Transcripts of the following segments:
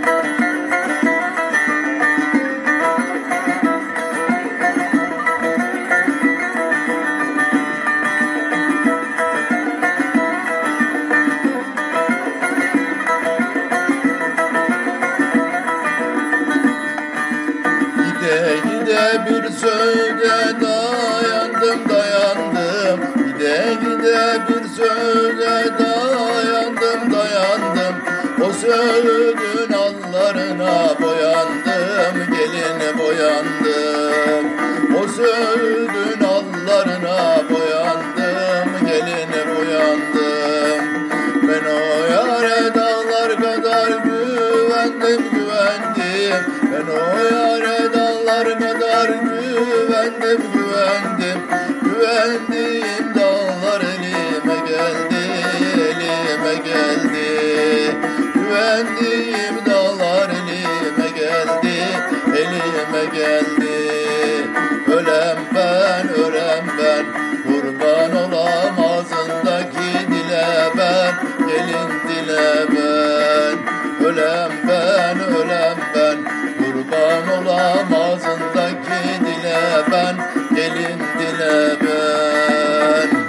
Gide gide bir söze dayandım dayandım. Gide gide bir söze dayandım dayandım. O sözün allarına boyandım, gelin boyandım. O sözün allarına boyandım, gelin boyandım. Ben o yâre dağlar kadar güvendim güvendim. Ben o yâre dağlar kadar güvendim güvendim. Güvendiğim dağlar elime geldi, elime geldi. Güvendiğim dağlar elime geldi, elime geldi. Ölem ben, ölem ben, kurban olam ağzındaki dile ben, gelin dile ben. Ölem ben, ölem ben, kurban olam ağzındaki dile ben, gelin dile ben.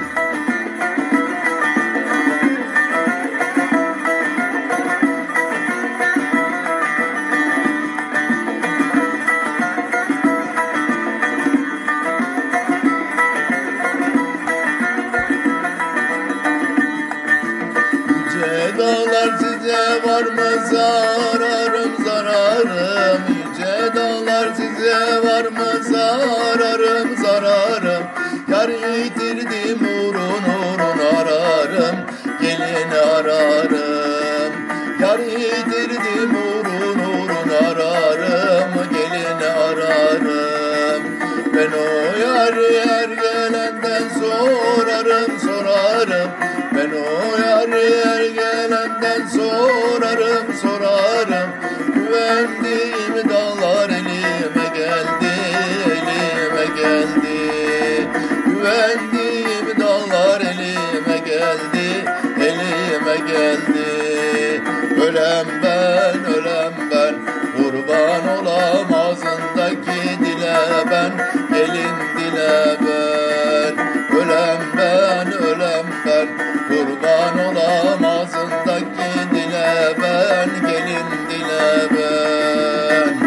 Yüce dağlar size var mı zararım zararım. Yüce dağlar size var mı zararım zararım. Yar yitirdim uğrun uğrun ararım, gelin ararım. Yar yitirdim uğrun uğrun ararım, gelin ararım. Ben o yar yer gelenden sorarım sorarım. Ben o yar yer gelenden sorarım sorarım. Güvendiğim dağlar elime geldi, elime geldi. Güvendiğim dağlar elime geldi, elime geldi. Ölem ben, ölem ben, kurban olam ağzındaki dile ben, gelin dile ben. Ölem ben, ölem ben, kurban olam ağzındaki dile ben, gelin dile ben.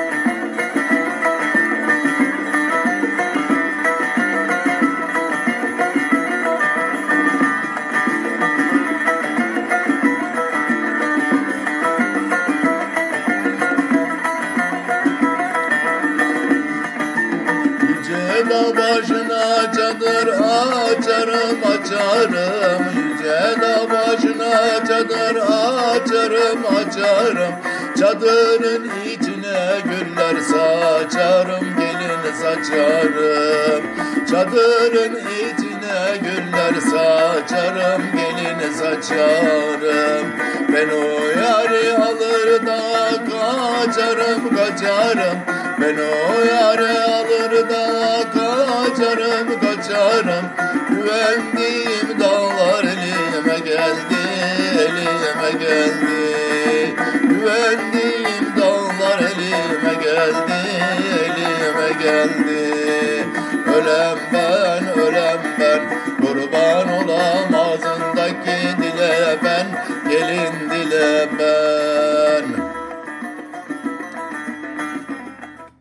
Yüce dağ başına çadır açarım açarım. Yüce dağ başına çadır açarım açarım. Çadırın içine güller saçarım, gelin saçarım. Çadırın içine güller saçarım, gelin saçarım. Ben o yari alır da kaçarım kaçarım. Ben o yari alır da kaçarım kaçarım. Güvendiğim dağlar elime geldi, elime geldi. Güvendiğim dağlar elime geldi, elime geldi. Ölem ben,